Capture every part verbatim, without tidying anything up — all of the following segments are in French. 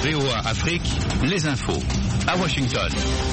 V O A Afrique, les infos. À Washington.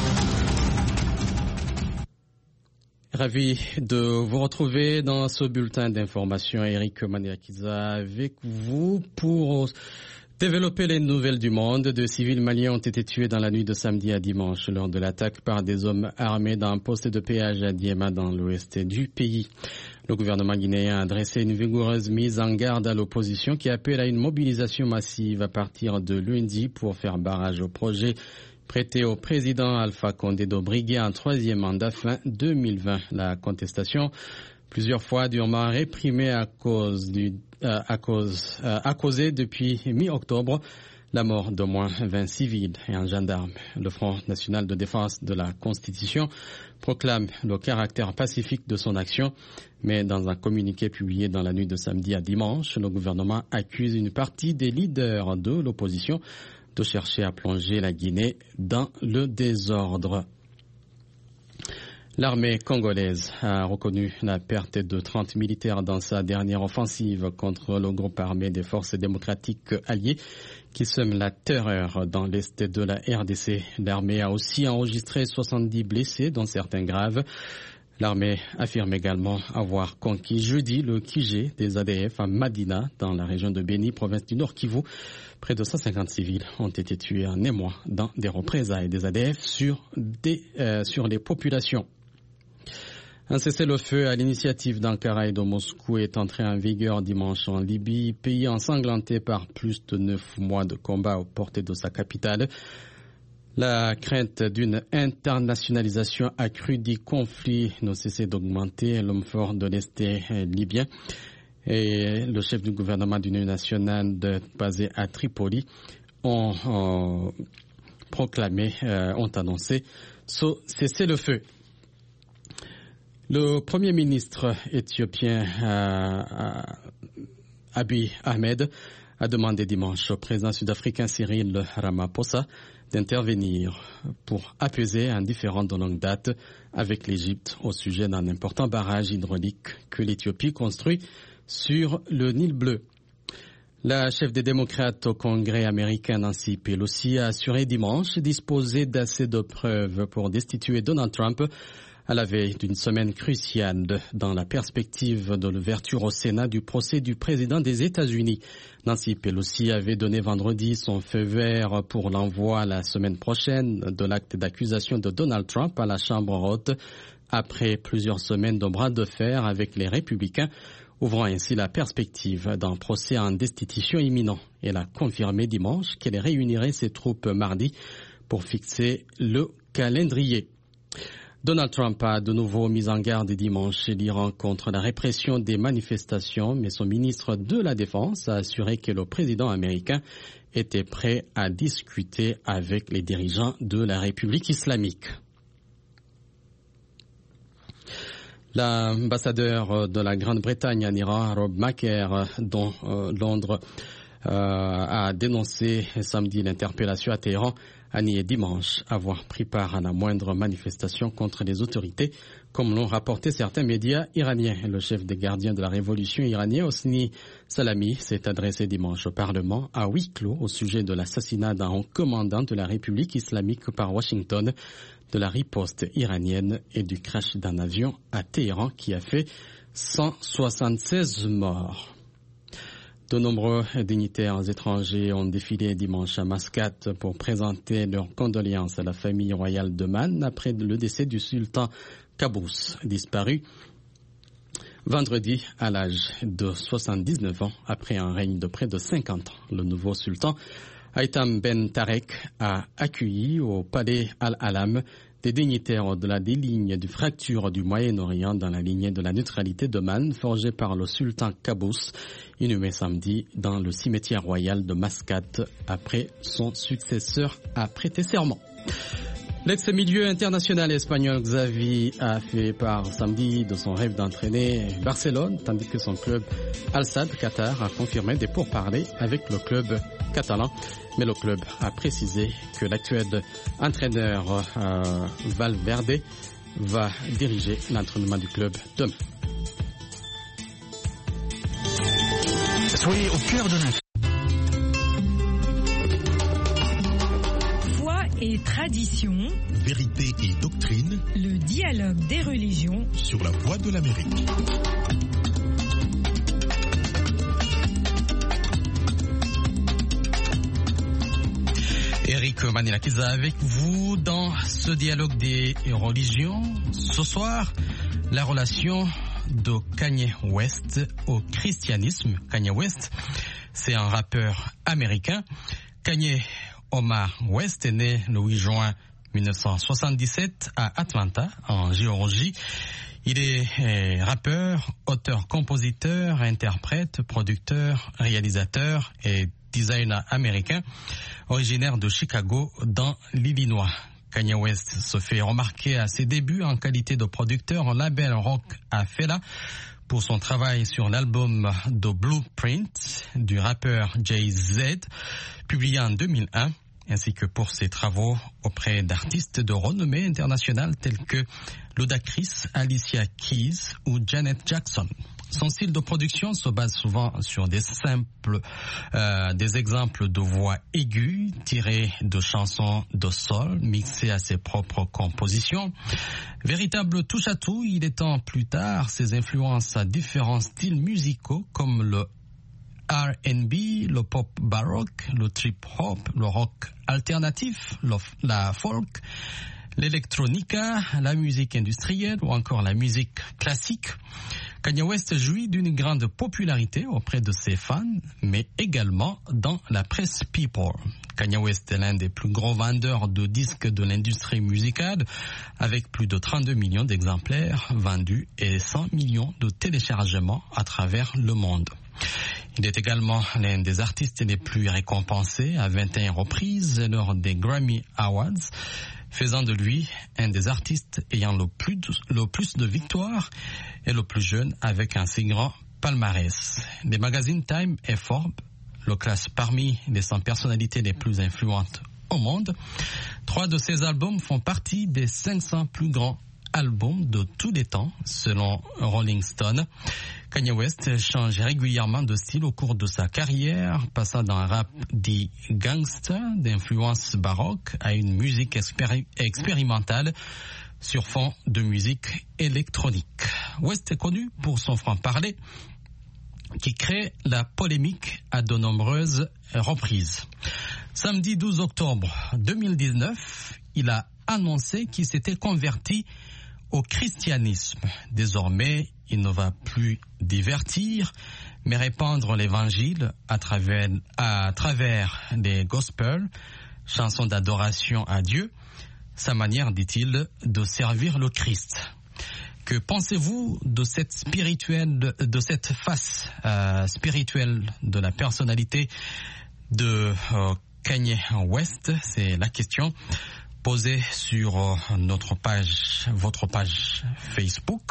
Ravi de vous retrouver dans ce bulletin d'information. Eric Maniakiza avec vous pour développer les nouvelles du monde. Deux civils maliens ont été tués dans la nuit de samedi à dimanche lors de l'attaque par des hommes armés dans un poste de péage à Diema dans l'ouest du pays. Le gouvernement guinéen a adressé une vigoureuse mise en garde à l'opposition qui appelle à une mobilisation massive à partir de lundi pour faire barrage au projet prêté au président Alpha Condé de briguer un troisième mandat fin deux mille vingt. La contestation, plusieurs fois durement réprimée à cause du, euh, à cause, euh, a causé depuis mi-octobre la mort d'au moins vingt civils et un gendarme. Le Front national de défense de la Constitution proclame le caractère pacifique de son action, mais dans un communiqué publié dans la nuit de samedi à dimanche, le gouvernement accuse une partie des leaders de l'opposition de chercher à plonger la Guinée dans le désordre. L'armée congolaise a reconnu la perte de trente militaires dans sa dernière offensive contre le groupe armé des forces démocratiques alliées qui sème la terreur dans l'est de la R D C. L'armée a aussi enregistré soixante-dix blessés, dont certains graves. L'armée affirme également avoir conquis jeudi le Q G des A D F à Madina, dans la région de Béni, province du Nord Kivu. Près de cent cinquante civils ont été tués en émoi dans des représailles des A D F sur, des, euh, sur les populations. Un cessez-le-feu à l'initiative d'Ankara et de Moscou est entré en vigueur dimanche en Libye, pays ensanglanté par plus de neuf mois de combat aux portes de sa capitale. La crainte d'une internationalisation accrue du conflit n'a cessé d'augmenter. L'homme fort de l'Est libyen et le chef du gouvernement d'union nationale de, basé à Tripoli ont, ont proclamé, euh, ont annoncé ce cessez-le-feu. Le Premier ministre éthiopien euh, Abiy Ahmed a demandé dimanche au président sud-africain Cyril Ramaphosa d'intervenir pour apaiser un différend de longue date avec l'Égypte au sujet d'un important barrage hydraulique que l'Éthiopie construit sur le Nil bleu. La chef des démocrates au Congrès américain Nancy Pelosi a assuré dimanche disposer d'assez de preuves pour destituer Donald Trump à la veille d'une semaine cruciale dans la perspective de l'ouverture au Sénat du procès du président des États-Unis. Nancy Pelosi avait donné vendredi son feu vert pour l'envoi la semaine prochaine de l'acte d'accusation de Donald Trump à la Chambre haute après plusieurs semaines de bras de fer avec les républicains, ouvrant ainsi la perspective d'un procès en destitution imminent. Elle a confirmé dimanche qu'elle réunirait ses troupes mardi pour fixer le calendrier. Donald Trump a de nouveau mis en garde dimanche l'Iran contre la répression des manifestations, mais son ministre de la Défense a assuré que le président américain était prêt à discuter avec les dirigeants de la République islamique. L'ambassadeur de la Grande-Bretagne en Iran, Rob Macker, dont euh, Londres euh, a dénoncé samedi l'interpellation à Téhéran, a nié dimanche avoir pris part à la moindre manifestation contre les autorités, comme l'ont rapporté certains médias iraniens. Le chef des gardiens de la révolution iranienne, Hosni Salami, s'est adressé dimanche au Parlement à huis clos au sujet de l'assassinat d'un haut commandant de la République islamique par Washington, de la riposte iranienne et du crash d'un avion à Téhéran qui a fait cent soixante-seize morts. De nombreux dignitaires étrangers ont défilé dimanche à Mascate pour présenter leurs condoléances à la famille royale d'Oman après le décès du sultan Qaboos, disparu vendredi à l'âge de soixante-dix-neuf ans après un règne de près de cinquante ans. Le nouveau sultan, Haitham Ben Tarek, a accueilli au palais Al-Alam des dignitaires au-delà des lignes de fracture du Moyen-Orient dans la lignée de la neutralité d'Oman forgée par le sultan Qaboos, inhumé samedi dans le cimetière royal de Mascate après son successeur a prêté serment. L'ex-milieu international espagnol Xavi a fait part samedi de son rêve d'entraîner Barcelone, tandis que son club Al-Sadd Qatar a confirmé des pourparlers avec le club catalan. Mais le club a précisé que l'actuel entraîneur euh, Valverde va diriger l'entraînement du club demain. Soyez au cœur de l'info. et tradition, vérité et doctrine, le dialogue des religions sur la voie de l'Amérique. Eric Manilakiza avec vous dans ce dialogue des religions. Ce soir, la relation de Kanye West au christianisme. Kanye West, c'est un rappeur américain. Kanye Omar West est né le huit juin mille neuf cent soixante-dix-sept à Atlanta, en Géorgie. Il est rappeur, auteur, compositeur, interprète, producteur, réalisateur et designer américain, originaire de Chicago, dans l'Illinois. Kanye West se fait remarquer à ses débuts en qualité de producteur au label rock à Fela pour son travail sur l'album The Blueprint du rappeur Jay-Z, publié en deux mille un, ainsi que pour ses travaux auprès d'artistes de renommée internationale tels que Ludacris, Alicia Keys ou Janet Jackson. Son style de production se base souvent sur des simples, euh, des exemples de voix aiguës tirées de chansons de soul mixées à ses propres compositions. Véritable touche-à-tout, il étend plus tard ses influences à différents styles musicaux comme le R and B, le pop baroque, le trip-hop, le rock alternatif, le, la folk, l'électronica, la musique industrielle ou encore la musique classique. Kanye West jouit d'une grande popularité auprès de ses fans, mais également dans la presse people. Kanye West est l'un des plus gros vendeurs de disques de l'industrie musicale, avec plus de trente-deux millions d'exemplaires vendus et cent millions de téléchargements à travers le monde. Il est également l'un des artistes les plus récompensés à vingt et une reprises lors des Grammy Awards, faisant de lui un des artistes ayant le plus de, le plus de victoires et le plus jeune avec un si grand palmarès. Les magazines Time et Forbes le classent parmi les cent personnalités les plus influentes au monde. Trois de ses albums font partie des cinq cents plus grands albums de tous les temps, selon Rolling Stone. Kanye West change régulièrement de style au cours de sa carrière, passant d'un rap dit gangster, d'influence baroque, à une musique expéri- expérimentale sur fond de musique électronique. West est connu pour son franc-parler, qui crée la polémique à de nombreuses reprises. Samedi douze octobre deux mille dix-neuf, il a annoncé qu'il s'était converti au christianisme. Désormais, il ne va plus divertir, mais répandre l'évangile à travers, à travers les gospels, chansons d'adoration à Dieu, sa manière, dit-il, de servir le Christ. Que pensez-vous de cette spirituelle, de cette face euh, spirituelle de la personnalité de euh, Kanye West? C'est la question posée sur notre page, votre page Facebook.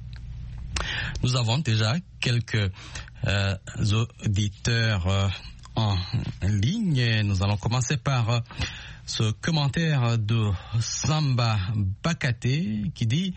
Nous avons déjà quelques euh, auditeurs euh, en ligne. Nous allons commencer par euh, ce commentaire de Samba Bakate qui dit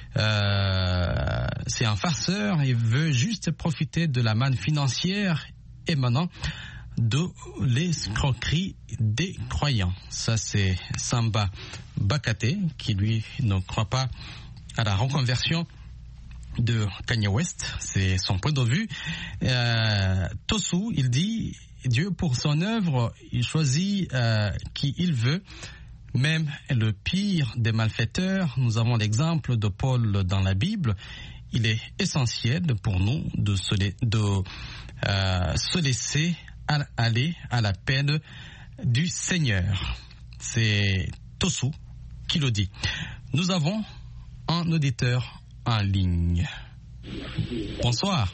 euh, c'est un farceur et veut juste profiter de la manne financière émanant de l'escroquerie des croyants. Ça, c'est Samba Bakate qui, lui, ne croit pas à la reconversion de Kanye West. C'est son point de vue. Euh, Tosu, il dit Dieu, pour son œuvre, il choisit euh, qui il veut, même le pire des malfaiteurs. Nous avons l'exemple de Paul dans la Bible. Il est essentiel pour nous de se, de, euh, se laisser aller à la peine du Seigneur. C'est Tosu qui le dit. Nous avons un auditeur en ligne. Bonsoir.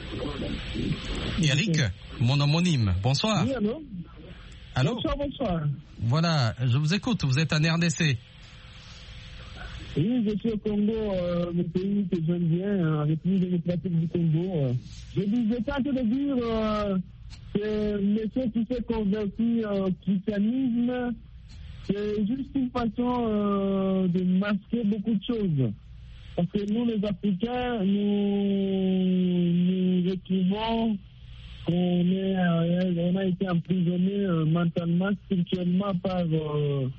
Eric, mon homonyme. Bonsoir. Oui, allô? Allô? Bonsoir, bonsoir. Voilà, je vous écoute. Vous êtes en R D C. Oui, je suis au Congo, euh, le pays que j'aime bien, avec République démocratique du Congo. Je disais pas de dire euh, que monsieur qui s'est converti au christianisme, c'est juste une façon euh, de masquer beaucoup de choses. Parce que nous, les Africains, nous, nous retrouvons qu'on est, euh, on a été emprisonnés euh, mentalement, spirituellement par euh,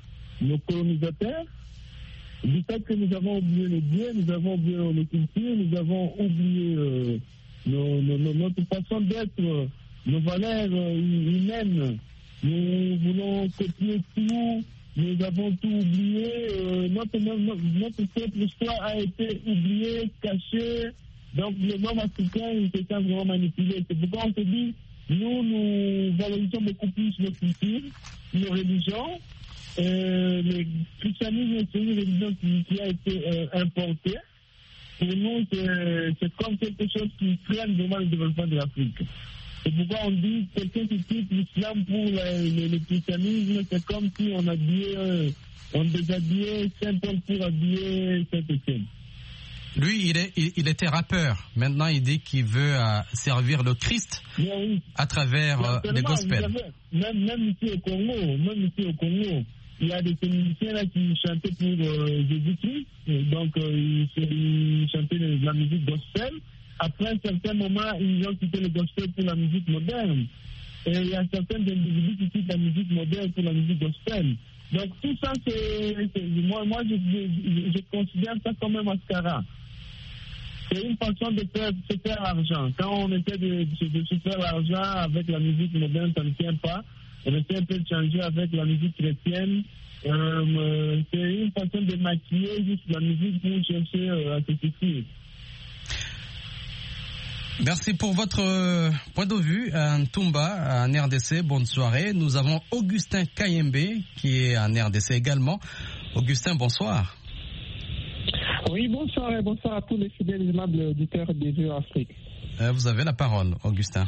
nos colonisateurs, du fait que nous avons oublié les dieux, nous avons oublié nos cultures, nous avons oublié euh, nos, nos, nos, notre façon d'être, nos valeurs euh, humaines. Nous voulons copier tout, nous avons tout oublié. Euh, notre, notre, notre propre histoire a été oubliée, cachée. Donc le monde africain, il se sent vraiment manipulé. C'est pourquoi on se dit, nous, nous valorisons beaucoup plus nos cultures, nos religions. Euh, le christianisme, c'est une religion qui, qui a été euh, importée. Pour nous, c'est, c'est comme quelque chose qui freine vraiment le développement de l'Afrique. C'est pourquoi on dit que quelqu'un qui quitte l'islam pour le, le, le christianisme, c'est comme si on habillait, euh, on déshabillait Saint-Paul pour habiller Saint-Étienne. Lui, il, est, il, il était rappeur. Maintenant, il dit qu'il veut euh, servir le Christ oui. à travers euh, les gospels. Même, même ici au Congo, même ici au Congo, il y a des musiciens là qui chantaient pour euh, Jésus-Christ. Donc, euh, ils, ils chantaient de la musique gospel. Après un certain moment, ils ont quitté le gospel pour la musique moderne. Et il y a certains individus qui quittent la musique moderne pour la musique gospel. Donc, tout ça, c'est, c'est moi, moi je, je, je considère ça comme un mascara. C'est une façon de faire, se faire l'argent. Quand on essaie de, de, de se faire l'argent avec la musique moderne, ça ne tient pas. On essaie un peu de changer avec la musique chrétienne. Euh, c'est une façon de maquiller juste la musique pour chercher euh, à se suffire. Merci pour votre euh, point de vue. Ntumba, en R D C, bonne soirée. Nous avons Augustin Kayembe, qui est en R D C également. Augustin, bonsoir. Oui, bonsoir et bonsoir à tous les fidèles et aimables auditeurs des Vieux Afrique. Euh, vous avez la parole, Augustin.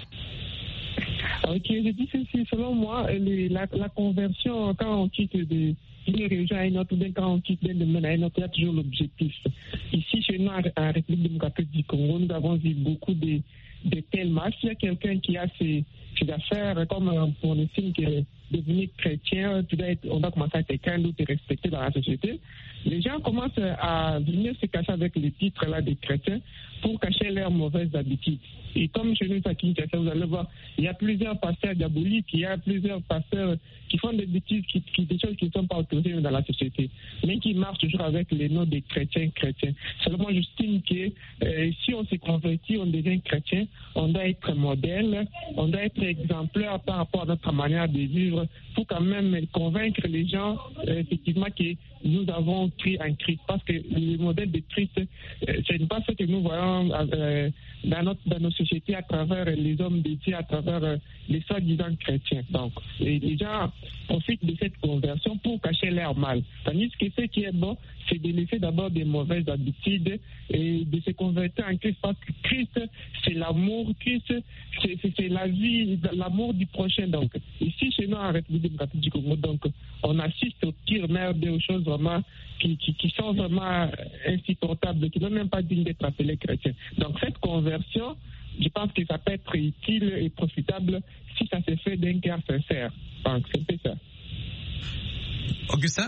Ok, je dis ceci, selon moi, les, la, la conversion, quand on quitte de une religion à une autre, ou bien quand on quitte d'un domaine à un autre, il y a toujours l'objectif. Ici, chez nous, en République démocratique du Congo, nous avons vu beaucoup de, de telles marches. Il y a quelqu'un qui a ses, ses affaires, comme on estime que devenir chrétien, tu dois être, on doit commencer à être quelqu'un d'autre et respecté dans la société. Les gens commencent à venir se cacher avec les titres là des chrétiens pour cacher leurs mauvaises habitudes. Et comme chez nous, à Kinshasa, vous allez voir, il y a plusieurs pasteurs diaboliques, il y a plusieurs pasteurs qui font des bêtises, qui, qui, des choses qui ne sont pas autorisées dans la société, mais qui marchent toujours avec les noms des chrétiens chrétiens. Seulement, j'estime que euh, si on se convertit, on devient chrétien, on doit être modèle, on doit être exemplaire par rapport à notre manière de vivre pour quand même convaincre les gens, euh, effectivement, que nous avons pris un Christ. Parce que le modèle de Christ, euh, ce n'est pas ce que nous voyons euh, dans, notre, dans nos sociétés à travers les hommes de Dieu, à travers euh, les soi-disant chrétiens. Donc, les, les gens profitent de cette conversion pour cacher leur mal. Tandis que ce qui est bon, c'est de laisser d'abord des mauvaises habitudes et de se convertir en Christ. Parce que Christ, c'est l'amour. Christ, c'est, c'est, c'est la vie, l'amour du prochain. Donc, ici, chez nous, en République démocratique du Congo, donc, on assiste au pire merde, aux choses vraiment qui, qui, qui sont vraiment insupportables, qui ne sont même pas dignes d'être appelés chrétiens. Donc, cette conversion, je pense que ça peut être utile et profitable si ça se fait d'un cœur sincère. Donc, c'est un peu ça. Augustin?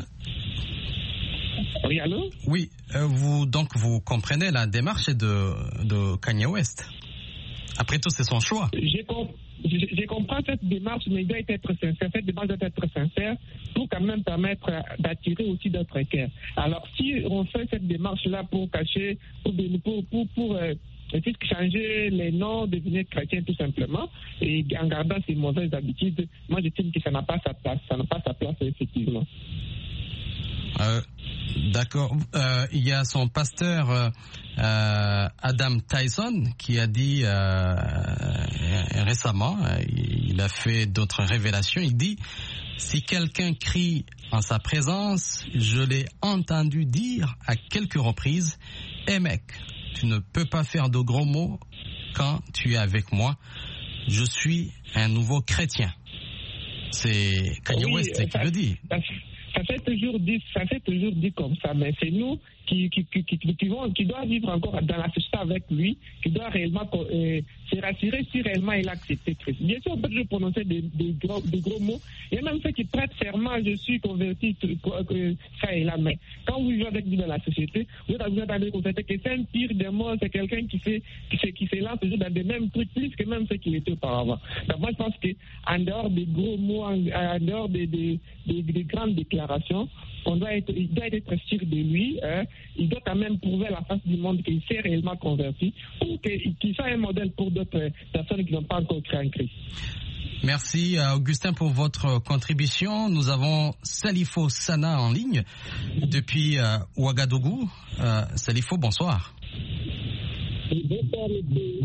Oui, allô? Oui, euh, vous, donc vous comprenez la démarche de, de Kanye West. Après tout, c'est son choix. J'ai compris. Je, je comprends cette démarche, mais il doit être sincère. Cette démarche doit être sincère pour quand même permettre d'attirer aussi d'autres cœurs. Alors, si on fait cette démarche-là pour cacher, pour, pour, pour, pour euh, changer les noms, devenir chrétien tout simplement, et en gardant ses mauvaises habitudes, moi j'estime que ça n'a pas sa place. Ça n'a pas sa place, effectivement. Euh, d'accord. Euh, il y a son pasteur euh, Adam Tyson qui a dit euh, récemment, euh, il a fait d'autres révélations, il dit: si quelqu'un crie en sa présence, je l'ai entendu dire à quelques reprises, hey mec, tu ne peux pas faire de gros mots quand tu es avec moi, je suis un nouveau chrétien. C'est Kanye oui, West qui ça, le dit. Ça, ça fait toujours dit, ça fait toujours dit comme ça, mais c'est nous qui qui qui qui, qui, vont, qui doivent vivre encore dans la société avec lui, qui doivent réellement euh, se rassurer si réellement il a accepté Christ. Bien sûr, on peut toujours prononcer des, des, gros, des gros mots. Il y a même ceux qui prêtent serment, je suis converti, ça et là. Mais quand vous vivez avec lui dans la société, vous allez constater que c'est un pire des mots, c'est quelqu'un qui se, qui se, qui se lance toujours dans des mêmes trucs, plus que même ceux qui étaient auparavant. Donc moi, je pense qu'en dehors des gros mots, en, en dehors des, des, des, des grandes déclarations, on doit être, il doit être sûr de lui, hein. Il doit quand même prouver à la face du monde qu'il s'est réellement converti, ou qu'il soit un modèle pour d'autres personnes qui n'ont pas encore créé un Christ. Merci Augustin pour votre contribution. Nous avons Salifo Sana en ligne depuis euh, Ouagadougou. Euh, Salifo, bonsoir. Bonsoir, monsieur.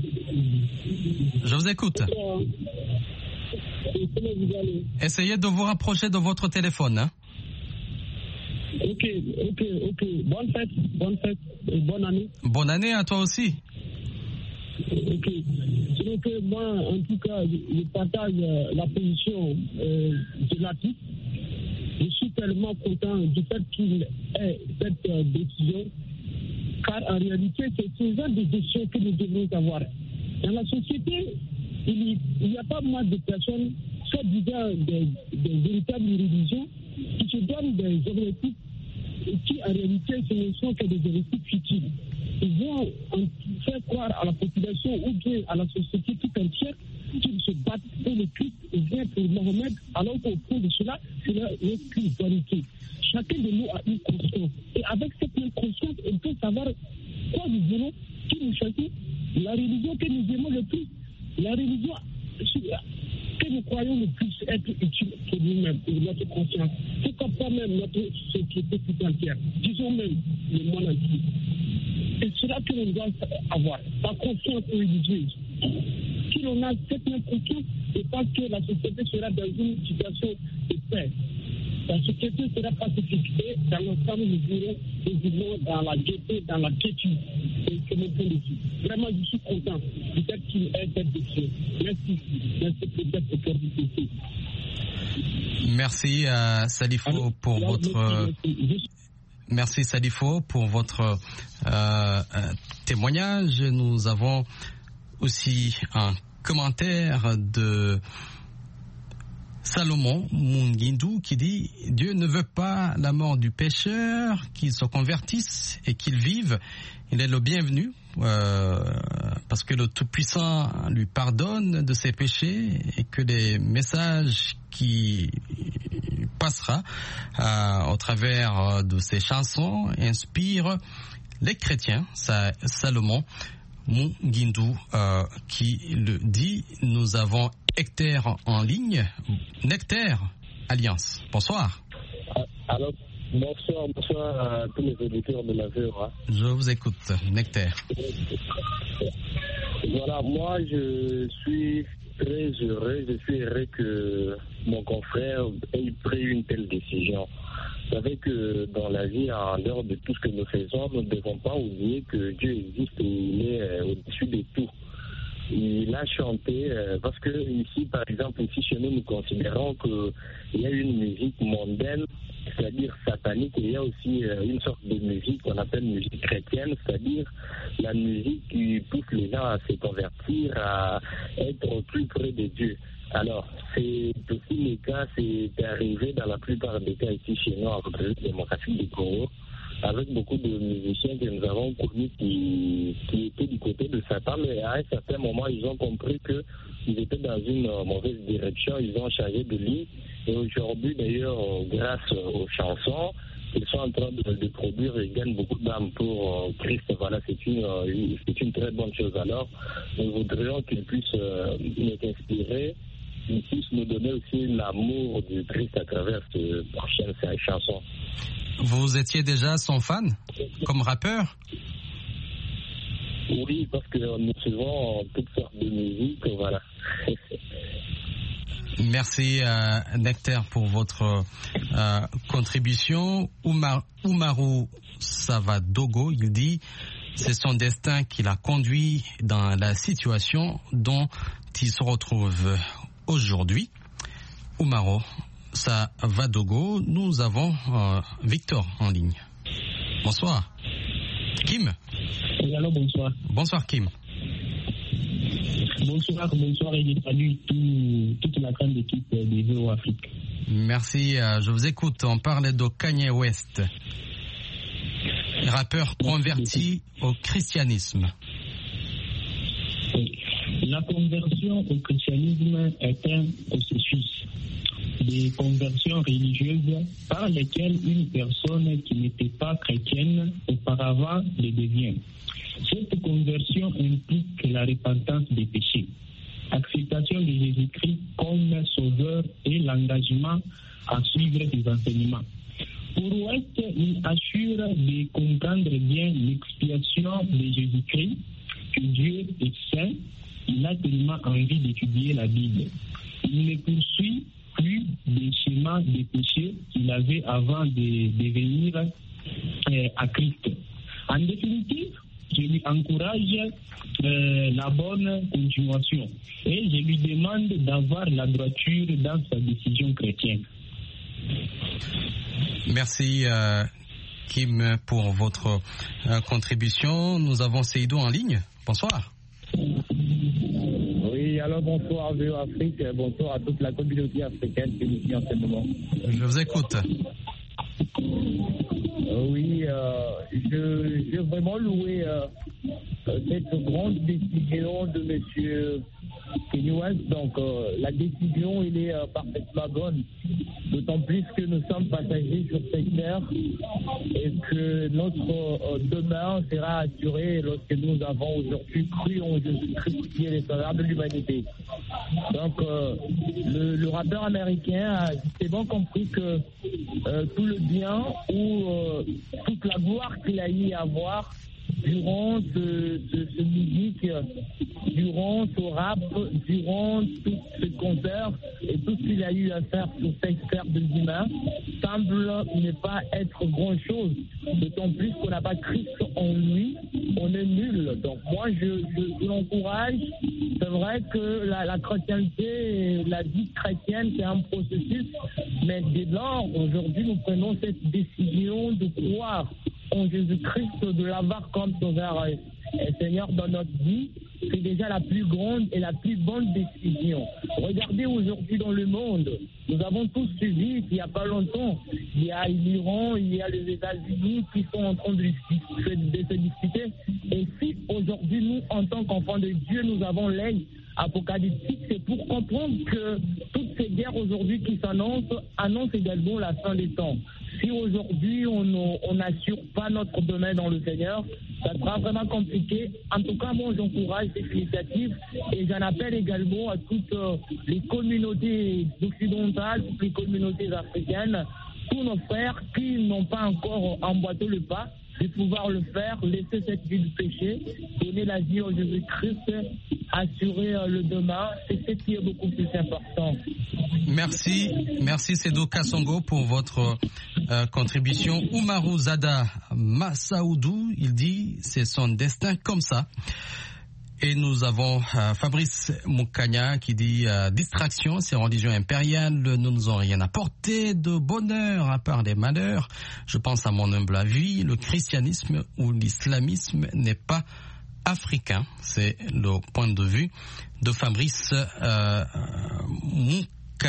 Je vous écoute. Bonsoir. Comment vous allez? Essayez de vous rapprocher de votre téléphone. Hein? Ok, ok, ok. Bonne fête, bonne fête et bonne année. Bonne année à toi aussi. Ok. C'est que moi, en tout cas, je, je partage euh, la position euh, de l'artiste. Je suis tellement content du fait qu'il ait cette euh, décision, car en réalité, c'est ce genre de décision que nous devons avoir. Dans la société, il n'y a pas mal de personnes, soit disant des, des véritables religions, qui se donnent des objectifs qui, en réalité, ce ne sont que des objectifs futiles. Ils vont faire croire à la population ou bien à la société tout entière qu'ils se battent pour le Christ ou bien pour Mohamed, alors qu'au fond de cela, c'est leur spiritualité. Chacun de nous a une conscience. Et avec cette même conscience, on peut savoir quoi nous voulons, qui nous choisit, la religion que nous aimons le plus, la religion que nous croyons le plus être utile pour nous-mêmes, pour notre conscience. Pourquoi pas même notre société tout entière, disons même le monde entier. C'est cela que l'on doit avoir, la confiance religieuse. Si l'on a cette même confiance, je pense que la société sera dans une situation de paix. La société sera pacifique et dans l'ensemble, nous vivons, nous vivons dans la gaieté, dans la quiétude. C'est mon point de vue. Vraiment, je suis content du fait qu'il ait cette décision. Merci. Merci pour cette opportunité. Merci à Salifo Alors, pour là, votre... Merci, merci. Merci Salifo pour votre euh, témoignage. Nous avons aussi un commentaire de Salomon Mungindu qui dit « Dieu ne veut pas la mort du pécheur, qu'il se convertisse et qu'il vive. Il est le bienvenu euh, parce que le Tout-Puissant lui pardonne de ses péchés et que les messages qui passera euh, au travers de ses chansons inspirent les chrétiens. » C'est Salomon Mungindu euh, qui le dit. Nous avons Nectaire en ligne. Nectaire Alliance, bonsoir. Alors, bonsoir, bonsoir à tous les auditeurs de la V O A. Je vous écoute, Nectaire. Voilà, moi je suis très heureux, je suis heureux que mon confrère ait pris une telle décision. Vous savez que dans la vie, en dehors de tout ce que nous faisons, nous ne devons pas oublier que Dieu existe et il est au-dessus de tout. Il a chanté, euh, parce que ici, par exemple, ici chez nous, nous considérons qu'il y a une musique mondaine, c'est-à-dire satanique, et il y a aussi euh, une sorte de musique qu'on appelle musique chrétienne, c'est-à-dire la musique qui pousse les gens à se convertir, à être plus près de Dieu. Alors, c'est aussi le cas, c'est arrivé dans la plupart des cas ici chez nous, en République démocratique du Congo, avec beaucoup de musiciens que nous avons connus qui, qui étaient du côté de Satan, mais à un certain moment, ils ont compris qu'ils étaient dans une mauvaise direction, ils ont changé de ligne, et aujourd'hui, d'ailleurs, grâce aux chansons, ils sont en train de, de produire et gagnent beaucoup d'âmes pour euh, Christ. Voilà, c'est une, euh, c'est une très bonne chose. Alors, nous voudrions qu'ils puissent euh, nous inspirer, qu'ils puissent nous donner aussi l'amour du Christ à travers ce prochaine chanson. Vous étiez déjà son fan, comme rappeur? Oui, parce que nous suivons toutes sortes de musique, voilà. Merci euh, Nectaire pour votre euh, contribution. Oumar, Oumarou Savadogo, il dit c'est son destin qui l'a conduit dans la situation dont il se retrouve aujourd'hui. Oumarou Savadogo, nous avons euh, Victor en ligne. Bonsoir. Kim. Oui, allô, bonsoir. Bonsoir Kim. Bonsoir, bonsoir et je salue tout, toute la grande équipe des V O Afrique. Merci, euh, je vous écoute. On parle de Kanye West, rappeur converti au christianisme. La conversion au christianisme est un processus de conversion religieuse par lequel une personne qui n'était pas chrétienne auparavant le devient. Cette conversion implique la repentance des péchés, acceptation de Jésus-Christ comme sauveur et l'engagement à suivre ses enseignements. Pour West, il assure de comprendre bien l'expiation de Jésus-Christ, que Dieu est saint. Il a tellement envie d'étudier la Bible. Il ne poursuit plus des schémas des péchés qu'il avait avant de, de venir euh, à Christ. En définitive, je lui encourage euh, la bonne continuation et je lui demande d'avoir la droiture dans sa décision chrétienne. Merci euh, Kim pour votre euh, contribution. Nous avons Seydou en ligne. Bonsoir. Oui, alors bonsoir V O Afrique, bonsoir à toute la communauté africaine qui nous suit en ce moment. Je vous écoute. Euh, oui, euh, je, je veux vraiment louer euh, cette grande décision de M. Kanye West. Donc euh, la décision, elle est euh, parfaitement bonne. D'autant plus que nous sommes passagers sur cette terre et que notre euh, demain sera assuré lorsque nous avons aujourd'hui cru en Jésus-Christ qui est le sauveur de l'humanité. Donc euh, le, le rappeur américain a justement compris que euh, tout le bien ou euh, toute la gloire qu'il a eu à avoir durant ce, ce, ce musique, durant ce rap, durant tout ce concert et tout ce qu'il a eu à faire sur cette sphère de l'humain semble ne pas être grand chose. D'autant plus qu'on n'a pas Christ en lui, on est nul. Donc moi je, je, je l'encourage. C'est vrai que la, la chrétienté, la vie chrétienne, c'est un processus, mais dès lors, aujourd'hui, nous prenons cette décision de croire en Jésus-Christ, de l'avoir comme sauveur et Seigneur dans notre vie. C'est déjà la plus grande et la plus bonne décision. Regardez aujourd'hui dans le monde, nous avons tous suivi qu'il n'y a pas longtemps, il y a l'Iran, il y a les États-Unis qui sont en train de, de se discuter. Et si aujourd'hui nous, en tant qu'enfants de Dieu, nous avons l'œil apocalyptique, c'est pour comprendre que toutes ces guerres aujourd'hui qui s'annoncent annoncent également la fin des temps. Si aujourd'hui on n'assure pas notre domaine dans le Seigneur, ça sera vraiment compliqué. En tout cas, moi j'encourage cette initiative et j'en appelle également à toutes les communautés occidentales, toutes les communautés africaines, tous nos frères qui n'ont pas encore emboîté le pas, de pouvoir le faire, laisser cette vie du péché, donner la vie au Jésus-Christ, assurer le demain, c'est ce qui est beaucoup plus important. Merci, merci Seydou Kassongo pour votre euh, contribution. Oumarou Zada Massaoudou, il dit c'est son destin comme ça. Et nous avons euh, Fabrice Moukania qui dit euh, distraction, ces religions impériales ne nous ont rien apporté de bonheur à part des malheurs. Je pense à mon humble avis, le christianisme ou l'islamisme n'est pas africain. C'est le point de vue de Fabrice euh, Moukania.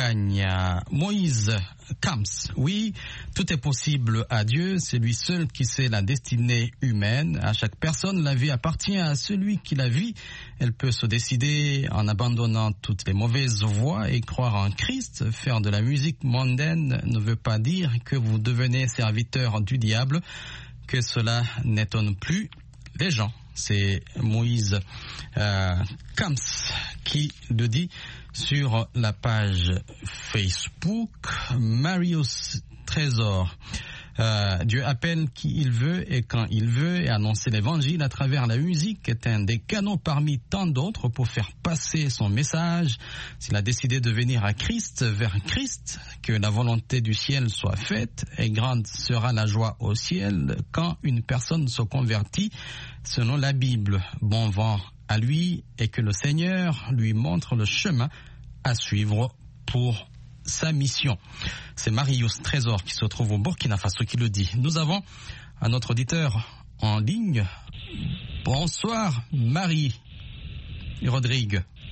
Moïse Kams, oui, tout est possible à Dieu, c'est lui seul qui sait la destinée humaine. À chaque personne, la vie appartient à celui qui la vit. Elle peut se décider en abandonnant toutes les mauvaises voies et croire en Christ. Faire de la musique mondaine ne veut pas dire que vous devenez serviteur du diable, que cela n'étonne plus les gens. C'est Moïse euh, Kams qui le dit sur la page Facebook. Marius Trésor. Euh, Dieu appelle qui il veut et quand il veut, et annoncer l'évangile à travers la musique est un des canaux parmi tant d'autres pour faire passer son message. S'il a décidé de venir à Christ, vers Christ, que la volonté du ciel soit faite, et grande sera la joie au ciel quand une personne se convertit selon la Bible. Bon vent à lui et que le Seigneur lui montre le chemin à suivre pour sa mission. C'est Marius Trésor qui se trouve au Burkina Faso qui le dit. Nous avons un autre auditeur en ligne. Bonsoir Marie Rodrigue.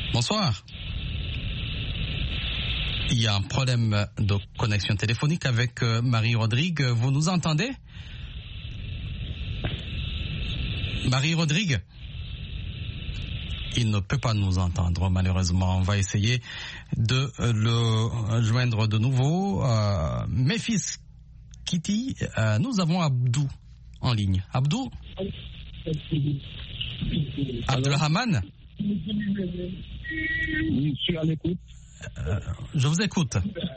Bonsoir. Il y a un problème de connexion téléphonique avec Marie-Rodrigue. Vous nous entendez? Marie-Rodrigue? Il ne peut pas nous entendre, malheureusement. On va essayer de le joindre de nouveau. Euh, Memphis Kitty, euh, nous avons Abdou en ligne. Abdou? Abdelrahman? Oui, je suis à l'écoute. Euh, je vous écoute.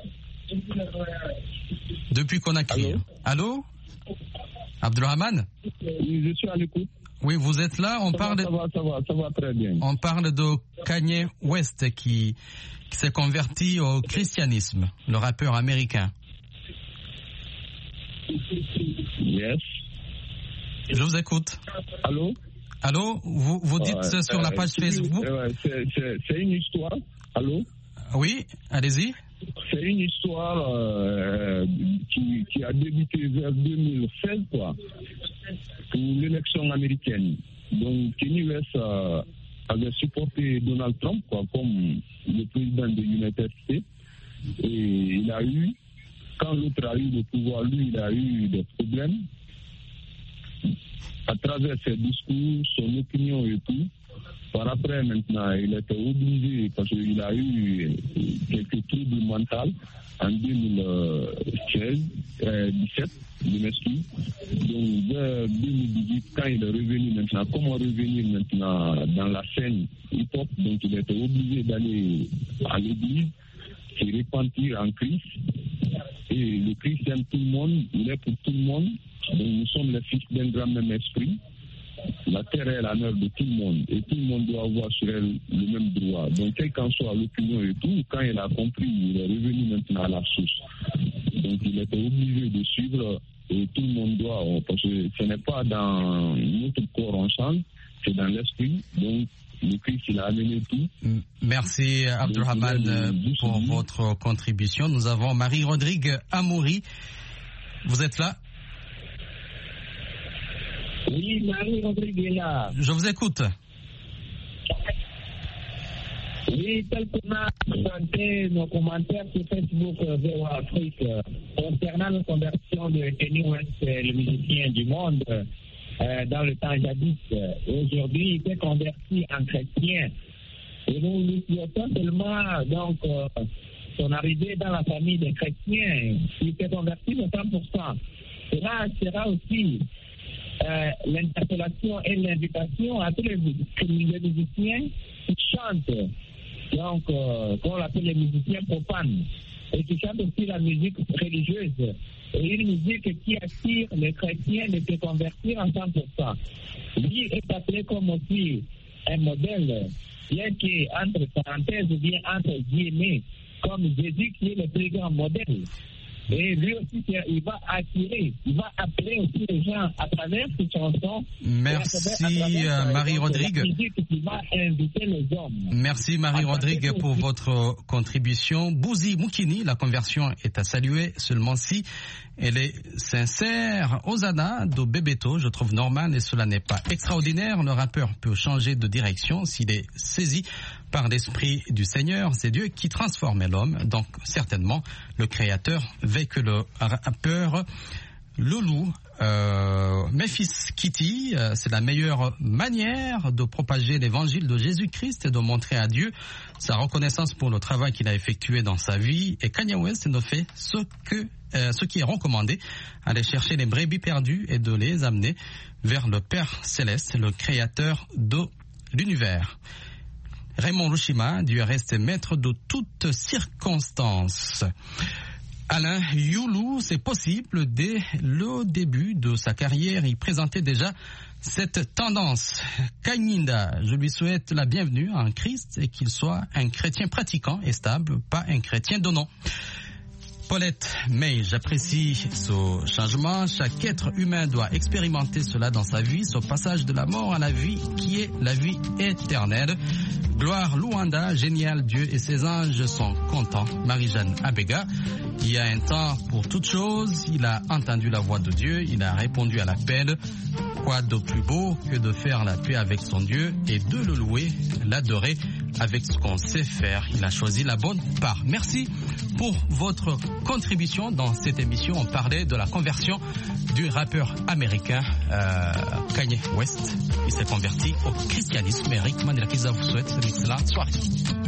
Depuis Conakry. Allô? Allô? Abdelrahman? Oui, je suis à l'écoute. Oui, vous êtes là. On ça parle. Va, ça va, ça va, ça va très bien. On parle de Kanye West qui, qui s'est converti au christianisme, le rappeur américain. Yes. Je vous écoute. Allô? Allô? Vous, vous dites ouais, sur euh, la page c'est, Facebook? Euh, c'est, c'est, c'est une histoire. Allô? Oui, allez-y. C'est une histoire euh, qui, qui a débuté vers deux mille seize, quoi, pour l'élection américaine. Donc, Kanye West euh, avait supporté Donald Trump, quoi, comme le président de United States. Et il a eu, quand l'autre a eu le pouvoir, lui, il a eu des problèmes. À travers ses discours, son opinion et tout. Par après, maintenant, il était obligé, parce qu'il a eu quelques troubles mentaux en deux mille seize, euh, dix-sept, je m'excuse. Donc, vers deux mille dix-huit, quand il est revenu maintenant, comment revenir maintenant dans la scène hip-hop, donc il était obligé d'aller à l'église, se repentir en Christ. Et le Christ aime tout le monde, il est pour tout le monde. Donc, nous sommes les fils d'un grand même esprit. La terre est la mère de tout le monde et tout le monde doit avoir sur elle le même droit. Donc, quelle qu'en soit l'opinion et tout, quand il a compris, il est revenu maintenant à la source. Donc, il était obligé de suivre et tout le monde doit, parce que ce n'est pas dans notre corps ensemble, c'est dans l'esprit. Donc, le Christ, il a amené tout. Merci, Abdelrahman, pour votre contribution. Nous avons Marie-Rodrigue Amouri. Vous êtes là? Oui, Marie-Rodrigue est là. Je vous écoute. Oui, tel qu'on a présenté nos commentaires sur Facebook V O A Afrique concernant la conversion de Kanye West, le musicien du monde, euh, dans le temps jadis. Aujourd'hui, il s'est converti en chrétien. Et nous nous souhaitons seulement donc, euh, son arrivée dans la famille des chrétiens. Il s'est converti de cent pour cent. Cela sera aussi Euh, l'interpellation et l'invitation à tous les, les musiciens qui chantent, donc, euh, qu'on appelle les musiciens profanes, et qui chantent aussi la musique religieuse, et une musique qui attire les chrétiens de se convertir en cent pour cent. Lui est appelé comme aussi un modèle, bien qu'entre parenthèses ou bien entre guillemets, comme Jésus qui est le plus grand modèle. Et lui aussi, il va attirer, il va appeler aussi les gens à travers ses chansons. Merci Marie-Rodrigue. Merci Marie-Rodrigue pour votre contribution. Bouzi Moukini, la conversion est à saluer seulement si elle est sincère. Ozana de Bebeto, je trouve normal et cela n'est pas extraordinaire. Le rappeur peut changer de direction s'il est saisi par l'esprit du Seigneur. C'est Dieu qui transforme l'homme. Donc certainement le Créateur veut que le rappeur Loulou, euh, Memphis Kitty, euh, c'est la meilleure manière de propager l'évangile de Jésus-Christ et de montrer à Dieu sa reconnaissance pour le travail qu'il a effectué dans sa vie. Et Kanye West ne fait ce que euh, ce qui est recommandé, aller chercher les brebis perdues et de les amener vers le Père Céleste, le Créateur de l'univers. Raymond Rushima, Dieu reste maître de toutes circonstances. Alain Youlou, c'est possible, dès le début de sa carrière, il présentait déjà cette tendance. Kanyinda, je lui souhaite la bienvenue en Christ et qu'il soit un chrétien pratiquant et stable, pas un chrétien donnant. Paulette May, j'apprécie ce changement. Chaque être humain doit expérimenter cela dans sa vie, ce passage de la mort à la vie qui est la vie éternelle. Gloire Luanda, génial, Dieu et ses anges sont contents. Marie-Jeanne Abega, il y a un temps pour toute chose, il a entendu la voix de Dieu, il a répondu à l'appel. Quoi de plus beau que de faire la paix avec son Dieu et de le louer, l'adorer. avec ce qu'on sait faire. Il a choisi la bonne part. Merci pour votre contribution dans cette émission. On parlait de la conversion du rappeur américain euh, Kanye West. Il s'est converti au christianisme. Eric Mandela Kiza vous souhaite une excellente soirée.